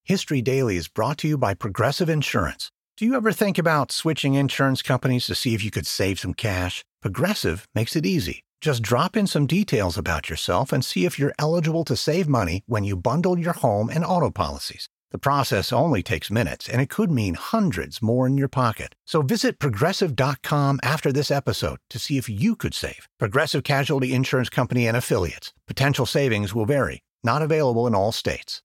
History Daily is brought to you by Progressive Insurance. Do you ever think about switching insurance companies to see if you could save some cash? Progressive makes it easy. Just drop in some details about yourself and see if you're eligible to save money when you bundle your home and auto policies. The process only takes minutes, and it could mean hundreds more in your pocket. So visit Progressive.com after this episode to see if you could save. Progressive Casualty Insurance Company and Affiliates. Potential savings will vary. Not available in all states.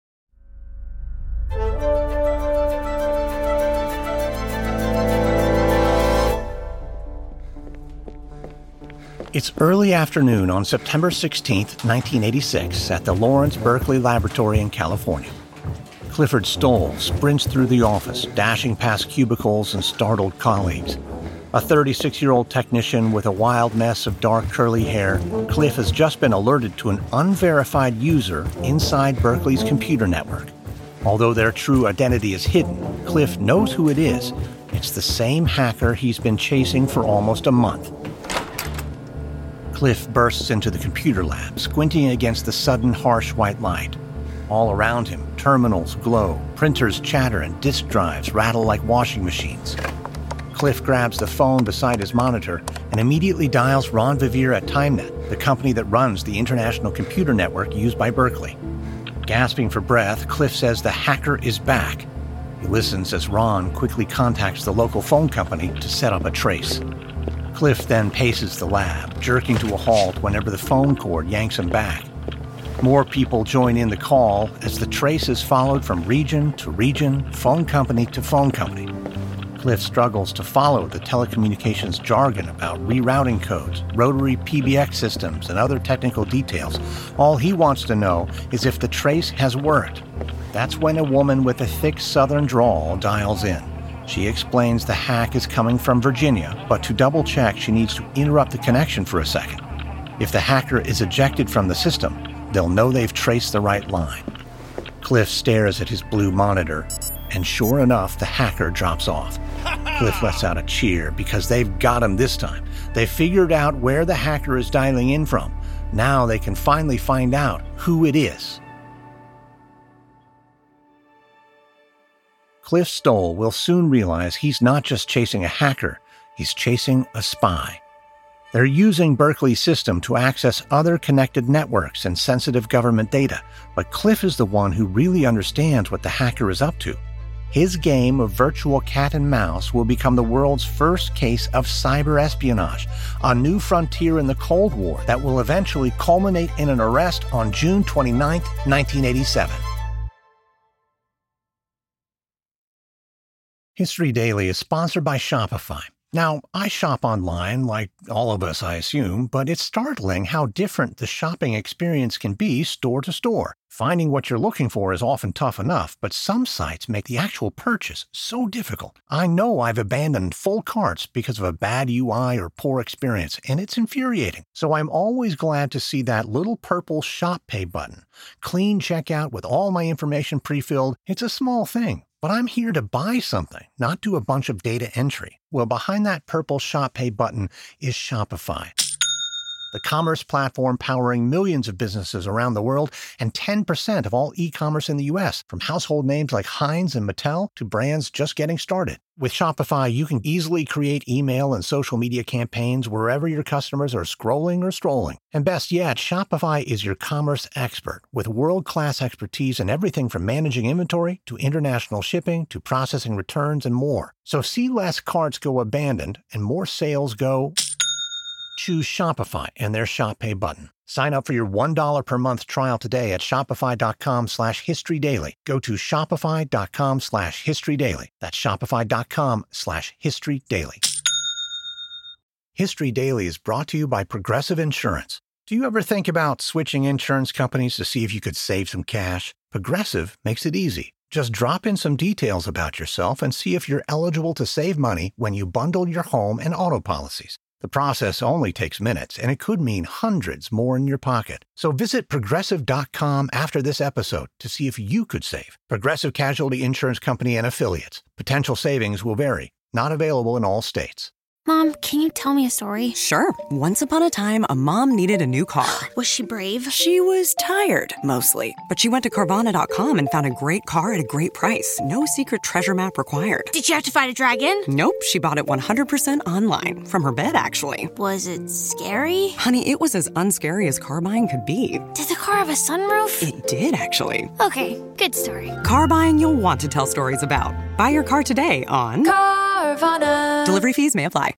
It's early afternoon on September 16, 1986, at the Lawrence Berkeley Laboratory in California. Clifford Stoll sprints through the office, dashing past cubicles and startled colleagues. A 36-year-old technician with a wild mess of dark curly hair, Cliff has just been alerted to an unverified user inside Berkeley's computer network. Although their true identity is hidden, Cliff knows who it is. It's the same hacker he's been chasing for almost a month. Cliff bursts into the computer lab, squinting against the sudden harsh white light. All around him, terminals glow, printers chatter, and disk drives rattle like washing machines. Cliff grabs the phone beside his monitor and immediately dials Ron Vivier at TimeNet, the company that runs the international computer network used by Berkeley. Gasping for breath, Cliff says the hacker is back. He listens as Ron quickly contacts the local phone company to set up a trace. Cliff then paces the lab, jerking to a halt whenever the phone cord yanks him back. More people join in the call as the trace is followed from region to region, phone company to phone company. Cliff struggles to follow the telecommunications jargon about rerouting codes, rotary PBX systems, and other technical details. All he wants to know is if the trace has worked. That's when a woman with a thick southern drawl dials in. She explains the hack is coming from Virginia, but to double-check, she needs to interrupt the connection for a second. If the hacker is ejected from the system, they'll know they've traced the right line. Cliff stares at his blue monitor, and sure enough, the hacker drops off. Cliff lets out a cheer because they've got him this time. They've figured out where the hacker is dialing in from. Now they can finally find out who it is. Cliff Stoll will soon realize he's not just chasing a hacker, he's chasing a spy. They're using Berkeley's system to access other connected networks and sensitive government data, but Cliff is the one who really understands what the hacker is up to. His game of virtual cat and mouse will become the world's first case of cyber espionage, a new frontier in the Cold War that will eventually culminate in an arrest on June 29, 1987. History Daily is sponsored by Shopify. Now, I shop online, like all of us, I assume, but it's startling how different the shopping experience can be store to store. Finding what you're looking for is often tough enough, but some sites make the actual purchase so difficult. I know I've abandoned full carts because of a bad UI or poor experience, and it's infuriating. So I'm always glad to see that little purple Shop Pay button. Clean checkout with all my information pre-filled. It's a small thing. But I'm here to buy something, not do a bunch of data entry. Well, behind that purple Shop Pay button is Shopify, the commerce platform powering millions of businesses around the world and 10% of all e-commerce in the U.S., from household names like Heinz and Mattel to brands just getting started. With Shopify, you can easily create email and social media campaigns wherever your customers are scrolling or strolling. And best yet, Shopify is your commerce expert with world-class expertise in everything from managing inventory to international shipping to processing returns and more. So see less carts go abandoned and more sales go... Choose Shopify and their Shop Pay button. Sign up for your $1 per month trial today at shopify.com/historydaily. Go to shopify.com/historydaily. That's shopify.com/historydaily. History Daily is brought to you by Progressive Insurance. Do you ever think about switching insurance companies to see if you could save some cash? Progressive makes it easy. Just drop in some details about yourself and see if you're eligible to save money when you bundle your home and auto policies. The process only takes minutes, and it could mean hundreds more in your pocket. So visit Progressive.com after this episode to see if you could save. Progressive Casualty Insurance Company and Affiliates. Potential savings will vary. Not available in all states. Mom, can you tell me a story? Sure. Once upon a time, a mom needed a new car. Was she brave? She was tired, mostly. But she went to Carvana.com and found a great car at a great price. No secret treasure map required. Did you have to fight a dragon? Nope, she bought it 100% online. From her bed, actually. Was it scary? Honey, it was as unscary as car buying could be. Did the car have a sunroof? It did, actually. Okay, good story. Car buying you'll want to tell stories about. Buy your car today on Carvana. Delivery fees may apply.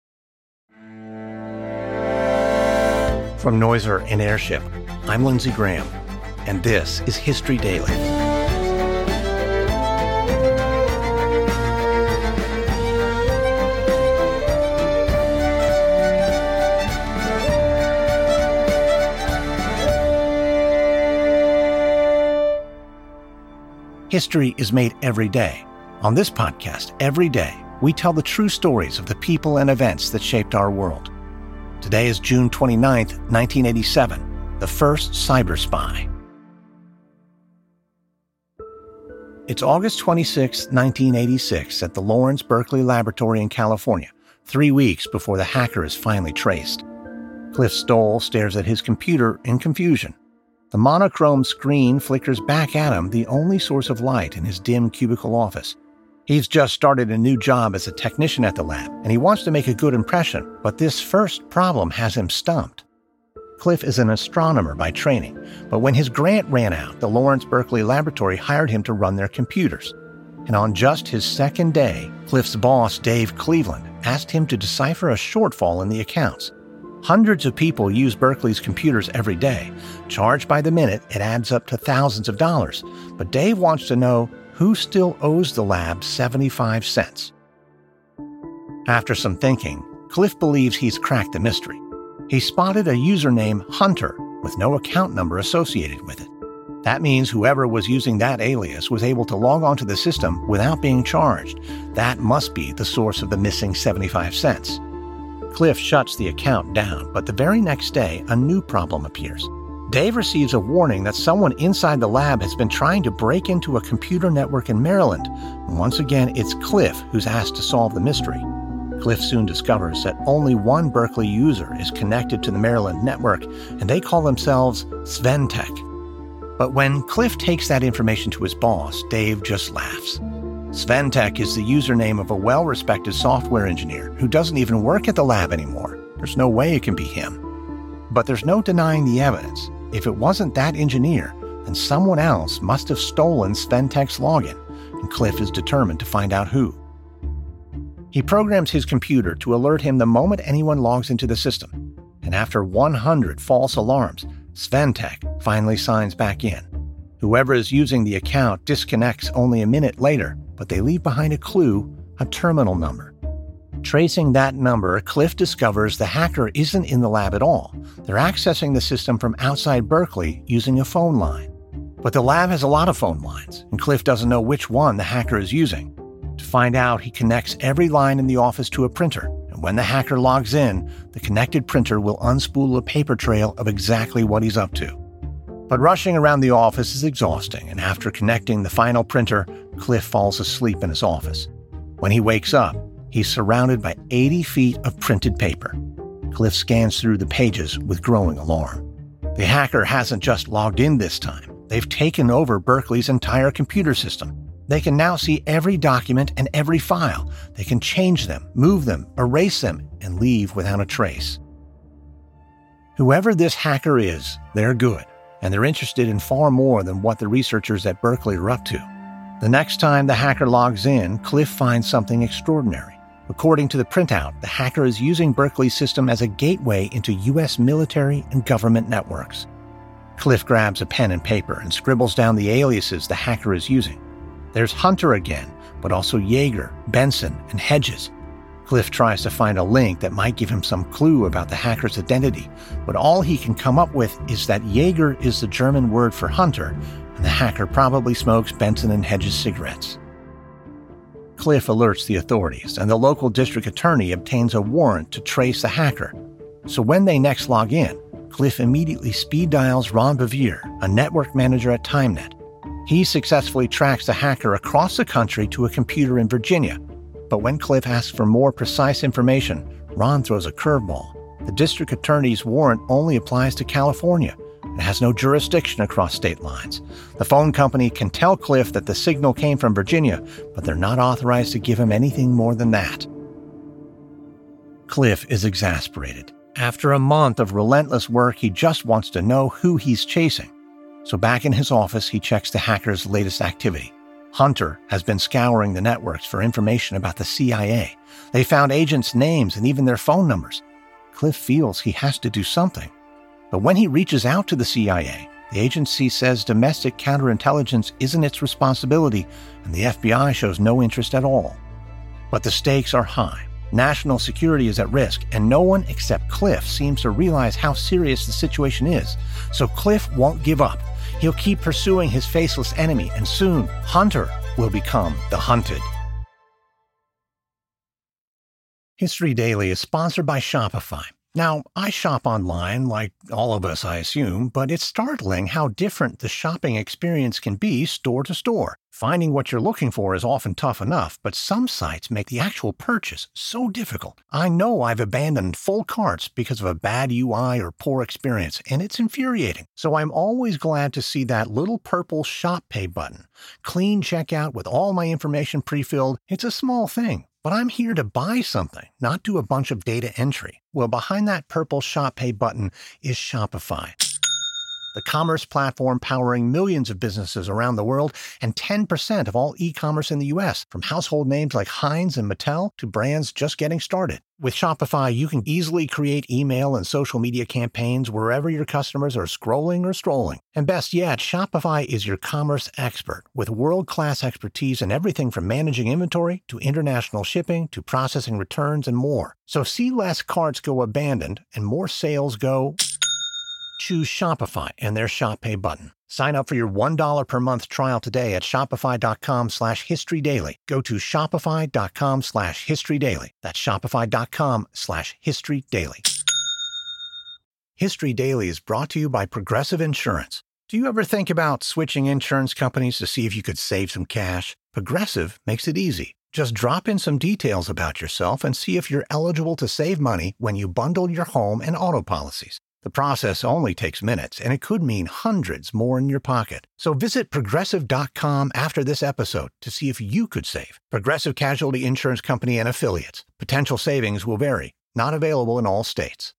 From Noiser and Airship, I'm Lindsey Graham, and this is History Daily. History is made every day. On this podcast, every day, we tell the true stories of the people and events that shaped our world. Today is June 29th, 1987, the first cyber spy. It's August 26, 1986, at the Lawrence Berkeley Laboratory in California, 3 weeks before the hacker is finally traced. Cliff Stoll stares at his computer in confusion. The monochrome screen flickers back at him, the only source of light in his dim cubicle office. He's just started a new job as a technician at the lab, and he wants to make a good impression, but this first problem has him stumped. Cliff is an astronomer by training, but when his grant ran out, the Lawrence Berkeley Laboratory hired him to run their computers. And on just his second day, Cliff's boss, Dave Cleveland, asked him to decipher a shortfall in the accounts. Hundreds of people use Berkeley's computers every day. Charged by the minute, it adds up to thousands of dollars. But Dave wants to know who still owes the lab 75 cents. After some thinking, Cliff believes he's cracked the mystery. He spotted a username Hunter with no account number associated with it. That means whoever was using that alias was able to log onto the system without being charged. That must be the source of the missing 75 cents. Cliff shuts the account down, but the very next day, a new problem appears. Dave receives a warning that someone inside the lab has been trying to break into a computer network in Maryland. And once again, it's Cliff who's asked to solve the mystery. Cliff soon discovers that only one Berkeley user is connected to the Maryland network, and they call themselves Sventech. But when Cliff takes that information to his boss, Dave just laughs. Sventech is the username of a well-respected software engineer who doesn't even work at the lab anymore. There's no way it can be him. But there's no denying the evidence. If it wasn't that engineer, then someone else must have stolen Sventech's login, and Cliff is determined to find out who. He programs his computer to alert him the moment anyone logs into the system, and after 100 false alarms, Sventech finally signs back in. Whoever is using the account disconnects only a minute later, but they leave behind a clue, a terminal number. Tracing that number, Cliff discovers the hacker isn't in the lab at all. They're accessing the system from outside Berkeley using a phone line. But the lab has a lot of phone lines, and Cliff doesn't know which one the hacker is using. To find out, he connects every line in the office to a printer, and when the hacker logs in, the connected printer will unspool a paper trail of exactly what he's up to. But rushing around the office is exhausting, and after connecting the final printer, Cliff falls asleep in his office. When he wakes up, he's surrounded by 80 feet of printed paper. Cliff scans through the pages with growing alarm. The hacker hasn't just logged in this time. They've taken over Berkeley's entire computer system. They can now see every document and every file. They can change them, move them, erase them, and leave without a trace. Whoever this hacker is, they're good, and they're interested in far more than what the researchers at Berkeley are up to. The next time the hacker logs in, Cliff finds something extraordinary. According to the printout, the hacker is using Berkeley's system as a gateway into U.S. military and government networks. Cliff grabs a pen and paper and scribbles down the aliases the hacker is using. There's Hunter again, but also Yeager, Benson, and Hedges. Cliff tries to find a link that might give him some clue about the hacker's identity, but all he can come up with is that Yeager is the German word for hunter, and the hacker probably smokes Benson and Hedges cigarettes. Cliff alerts the authorities, and the local district attorney obtains a warrant to trace the hacker. So when they next log in, Cliff immediately speed dials Ron Bevere, a network manager at TimeNet. He successfully tracks the hacker across the country to a computer in Virginia. But when Cliff asks for more precise information, Ron throws a curveball. The district attorney's warrant only applies to California. It has no jurisdiction across state lines. The phone company can tell Cliff that the signal came from Virginia, but they're not authorized to give him anything more than that. Cliff is exasperated. After a month of relentless work, he just wants to know who he's chasing. So back in his office, he checks the hacker's latest activity. Hunter has been scouring the networks for information about the CIA. They found agents' names and even their phone numbers. Cliff feels he has to do something. But when he reaches out to the CIA, the agency says domestic counterintelligence isn't its responsibility, and the FBI shows no interest at all. But the stakes are high. National security is at risk, and no one except Cliff seems to realize how serious the situation is. So Cliff won't give up. He'll keep pursuing his faceless enemy, and soon Hunter will become the hunted. History Daily is sponsored by Shopify. Now, I shop online, like all of us, I assume, but it's startling how different the shopping experience can be store to store. Finding what you're looking for is often tough enough, but some sites make the actual purchase so difficult. I know I've abandoned full carts because of a bad UI or poor experience, and it's infuriating. So I'm always glad to see that little purple Shop Pay button. Clean checkout with all my information pre-filled. It's a small thing. But I'm here to buy something, not do a bunch of data entry. Well, behind that purple Shop Pay button is Shopify, the commerce platform powering millions of businesses around the world and 10% of all e-commerce in the U.S., from household names like Heinz and Mattel to brands just getting started. With Shopify, you can easily create email and social media campaigns wherever your customers are scrolling or strolling. And best yet, Shopify is your commerce expert with world-class expertise in everything from managing inventory to international shipping to processing returns and more. So see less carts go abandoned and more sales go... Choose Shopify and their Shop Pay button. Sign up for your $1 per month trial today at shopify.com/historydaily. Go to shopify.com/historydaily. That's shopify.com/historydaily. History Daily is brought to you by Progressive Insurance. Do you ever think about switching insurance companies to see if you could save some cash? Progressive makes it easy. Just drop in some details about yourself and see if you're eligible to save money when you bundle your home and auto policies. The process only takes minutes, and it could mean hundreds more in your pocket. So visit Progressive.com after this episode to see if you could save. Progressive Casualty Insurance Company and Affiliates. Potential savings will vary. Not available in all states.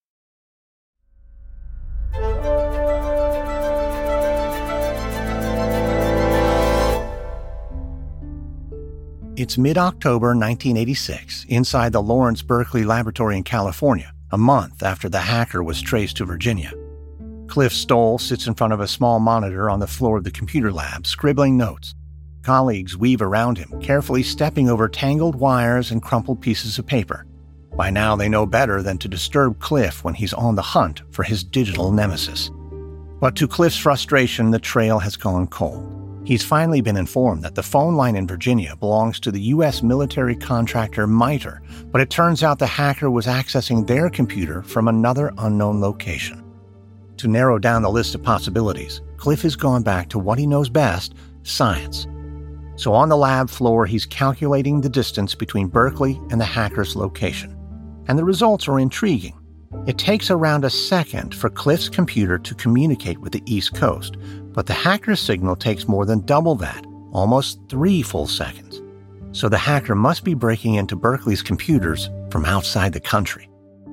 It's mid-October 1986, inside the Lawrence Berkeley Laboratory in California, a month after the hacker was traced to Virginia. Cliff Stoll sits in front of a small monitor on the floor of the computer lab, scribbling notes. Colleagues weave around him, carefully stepping over tangled wires and crumpled pieces of paper. By now, they know better than to disturb Cliff when he's on the hunt for his digital nemesis. But to Cliff's frustration, the trail has gone cold. He's finally been informed that the phone line in Virginia belongs to the U.S. military contractor MITRE, but it turns out the hacker was accessing their computer from another unknown location. To narrow down the list of possibilities, Cliff has gone back to what he knows best, science. So on the lab floor, he's calculating the distance between Berkeley and the hacker's location. And the results are intriguing. It takes around a second for Cliff's computer to communicate with the East Coast, but the hacker's signal takes more than double that, almost 3 full seconds. So the hacker must be breaking into Berkeley's computers from outside the country.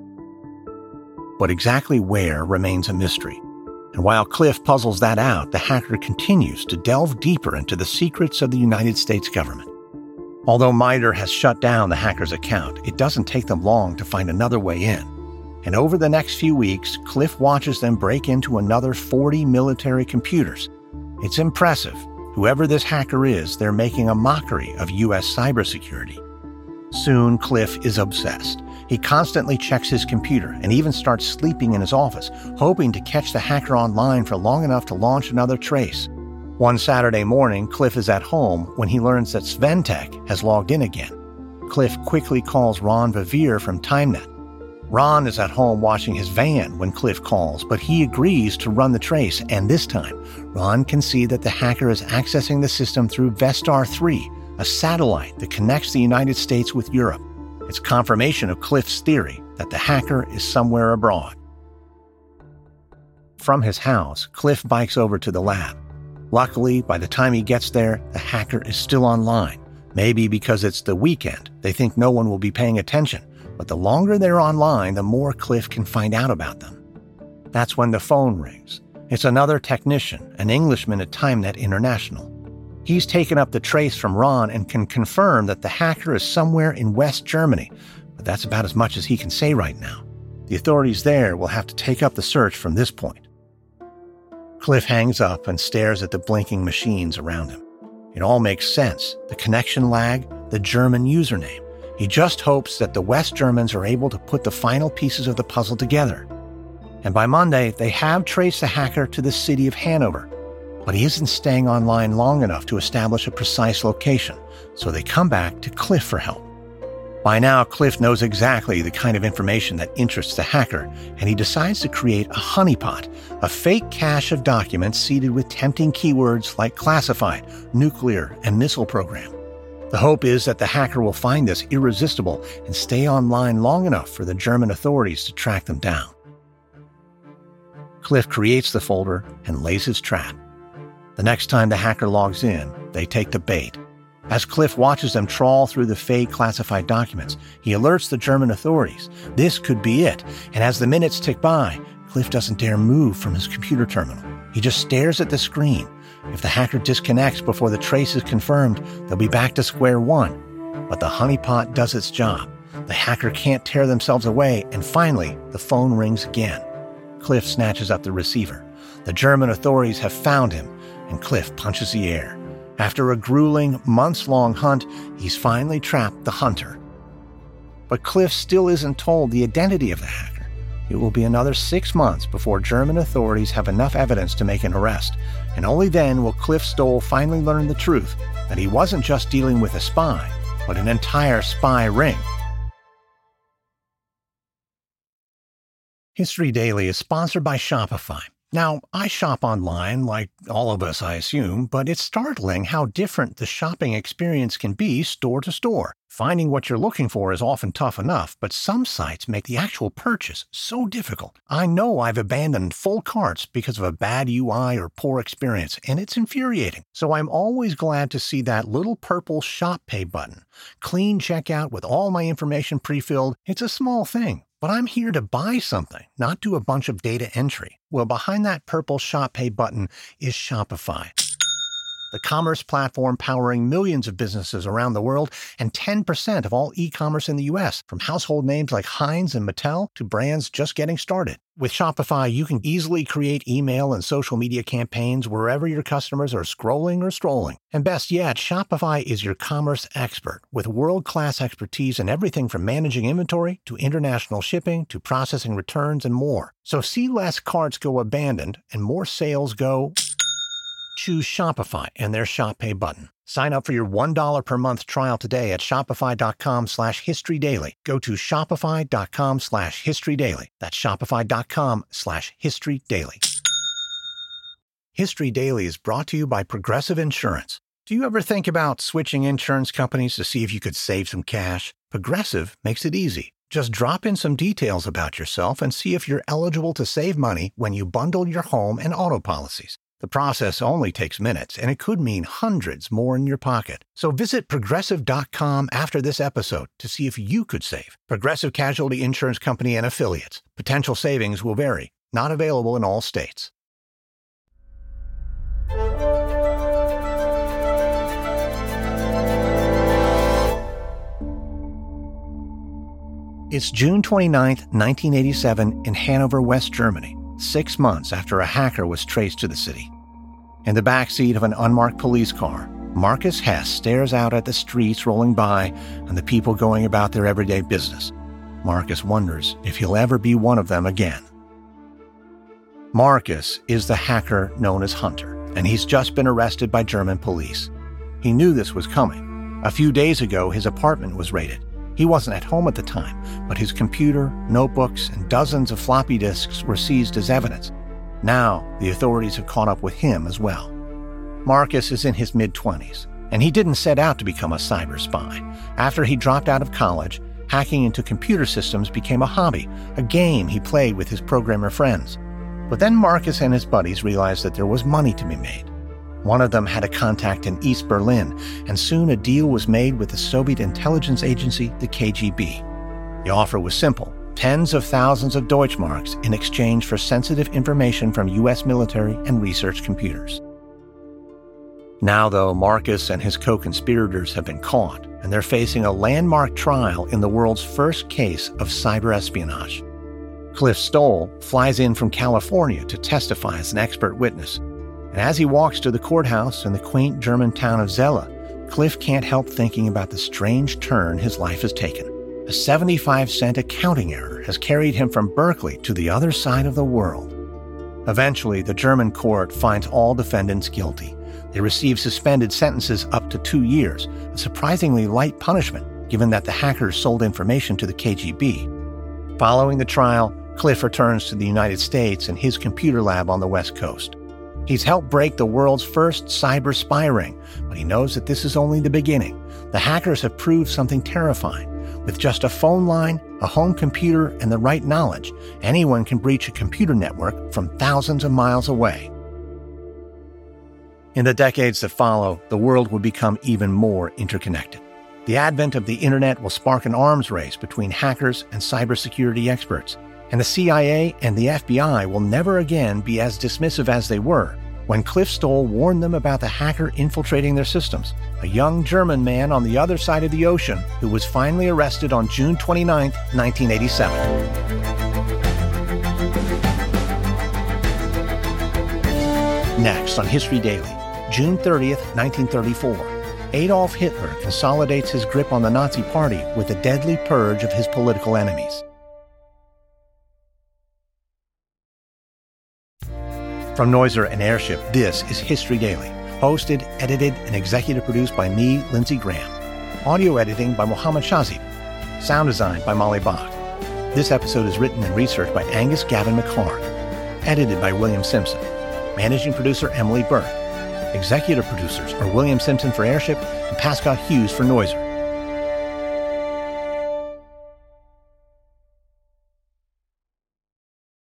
But exactly where remains a mystery. And while Cliff puzzles that out, the hacker continues to delve deeper into the secrets of the United States government. Although MITRE has shut down the hacker's account, it doesn't take them long to find another way in. And over the next few weeks, Cliff watches them break into another 40 military computers. It's impressive. Whoever this hacker is, they're making a mockery of U.S. cybersecurity. Soon, Cliff is obsessed. He constantly checks his computer and even starts sleeping in his office, hoping to catch the hacker online for long enough to launch another trace. One Saturday morning, Cliff is at home when he learns that Sventek has logged in again. Cliff quickly calls Ron Vivere from TimeNet. Ron is at home washing his van when Cliff calls, but he agrees to run the trace, and this time, Ron can see that the hacker is accessing the system through Vestar 3, a satellite that connects the United States with Europe. It's confirmation of Cliff's theory that the hacker is somewhere abroad. From his house, Cliff bikes over to the lab. Luckily, by the time he gets there, the hacker is still online. Maybe because it's the weekend, they think no one will be paying attention. But the longer they're online, the more Cliff can find out about them. That's when the phone rings. It's another technician, an Englishman at TimeNet International. He's taken up the trace from Ron and can confirm that the hacker is somewhere in West Germany, but that's about as much as he can say right now. The authorities there will have to take up the search from this point. Cliff hangs up and stares at the blinking machines around him. It all makes sense. The connection lag, the German username. He just hopes that the West Germans are able to put the final pieces of the puzzle together. And by Monday, they have traced the hacker to the city of Hanover. But he isn't staying online long enough to establish a precise location, so they come back to Cliff for help. By now, Cliff knows exactly the kind of information that interests the hacker, and he decides to create a honeypot, a fake cache of documents seeded with tempting keywords like classified, nuclear, and missile program. The hope is that the hacker will find this irresistible and stay online long enough for the German authorities to track them down. Cliff creates the folder and lays his trap. The next time the hacker logs in, they take the bait. As Cliff watches them trawl through the fake classified documents, he alerts the German authorities. This could be it, and as the minutes tick by, Cliff doesn't dare move from his computer terminal. He just stares at the screen. If the hacker disconnects before the trace is confirmed, they'll be back to square one. But the honeypot does its job. The hacker can't tear themselves away, and finally, the phone rings again. Cliff snatches up the receiver. The German authorities have found him, and Cliff punches the air. After a grueling, months-long hunt, he's finally trapped the hunter. But Cliff still isn't told the identity of the hacker. It will be another 6 months before German authorities have enough evidence to make an arrest, and only then will Cliff Stoll finally learn the truth, that he wasn't just dealing with a spy, but an entire spy ring. History Daily is sponsored by Shopify. Now, I shop online, like all of us, I assume, but it's startling how different the shopping experience can be store to store. Finding what you're looking for is often tough enough, but some sites make the actual purchase so difficult. I know I've abandoned full carts because of a bad UI or poor experience, and it's infuriating. So I'm always glad to see that little purple Shop Pay button. Clean checkout with all my information pre-filled. It's a small thing. But I'm here to buy something, not do a bunch of data entry. Well, behind that purple Shop Pay button is Shopify, the commerce platform powering millions of businesses around the world and 10% of all e-commerce in the U.S., from household names like Heinz and Mattel to brands just getting started. With Shopify, you can easily create email and social media campaigns wherever your customers are scrolling or strolling. And best yet, Shopify is your commerce expert with world-class expertise in everything from managing inventory to international shipping to processing returns and more. So see less carts go abandoned and more sales go... Choose Shopify and their Shop Pay button. Sign up for your $1 per month trial today at shopify.com/historydaily. Go to shopify.com/historydaily. That's shopify.com/historydaily. History Daily is brought to you by Progressive Insurance. Do you ever think about switching insurance companies to see if you could save some cash? Progressive makes it easy. Just drop in some details about yourself and see if you're eligible to save money when you bundle your home and auto policies. The process only takes minutes, and it could mean hundreds more in your pocket. So visit Progressive.com after this episode to see if you could save. Progressive Casualty Insurance Company and Affiliates. Potential savings will vary. Not available in all states. It's June 29th, 1987, in Hanover, West Germany, 6 months after a hacker was traced to the city. In the backseat of an unmarked police car, Marcus Hess stares out at the streets rolling by and the people going about their everyday business. Marcus wonders if he'll ever be one of them again. Marcus is the hacker known as Hunter, and he's just been arrested by German police. He knew this was coming. A few days ago, his apartment was raided. He wasn't at home at the time, but his computer, notebooks, and dozens of floppy disks were seized as evidence. Now, the authorities have caught up with him as well. Marcus is in his mid-20s, and he didn't set out to become a cyber spy. After he dropped out of college, Hacking into computer systems became a hobby, a game he played with his programmer friends. But then Marcus and his buddies realized that there was money to be made. One of them had a contact in East Berlin, and soon a deal was made with the Soviet intelligence agency, the KGB. The offer was simple: tens of thousands of Deutschmarks in exchange for sensitive information from U.S. military and research computers. Now, though, Marcus and his co-conspirators have been caught, and they're facing a landmark trial in the world's first case of cyber espionage. Cliff Stoll flies in from California to testify as an expert witness. And as he walks to the courthouse in the quaint German town of Zelle, Cliff can't help thinking about the strange turn his life has taken. A 75-cent accounting error has carried him from Berkeley to the other side of the world. Eventually, the German court finds all defendants guilty. They receive suspended sentences up to 2 years, a surprisingly light punishment given that the hackers sold information to the KGB. Following the trial, Cliff returns to the United States and his computer lab on the West Coast. He's helped break the world's first cyber spy ring, but he knows that this is only the beginning. The hackers have proved something terrifying. With just a phone line, a home computer, and the right knowledge, anyone can breach a computer network from thousands of miles away. In the decades that follow, the world will become even more interconnected. The advent of the internet will spark an arms race between hackers and cybersecurity experts, and the CIA and the FBI will never again be as dismissive as they were when Cliff Stoll warned them about the hacker infiltrating their systems, a young German man on the other side of the ocean who was finally arrested on June 29, 1987. Next on History Daily, June 30th, 1934, Adolf Hitler consolidates his grip on the Nazi Party with a deadly purge of his political enemies. From Noiser and Airship, this is History Daily, hosted, edited, and executive produced by me, Lindsey Graham. Audio editing by Mohammed Shazib. Sound design by Molly Bach. This episode is written and researched by Angus Gavin McHarg. Edited by William Simpson. Managing producer Emily Burke. Executive producers are William Simpson for Airship and Pascal Hughes for Noiser.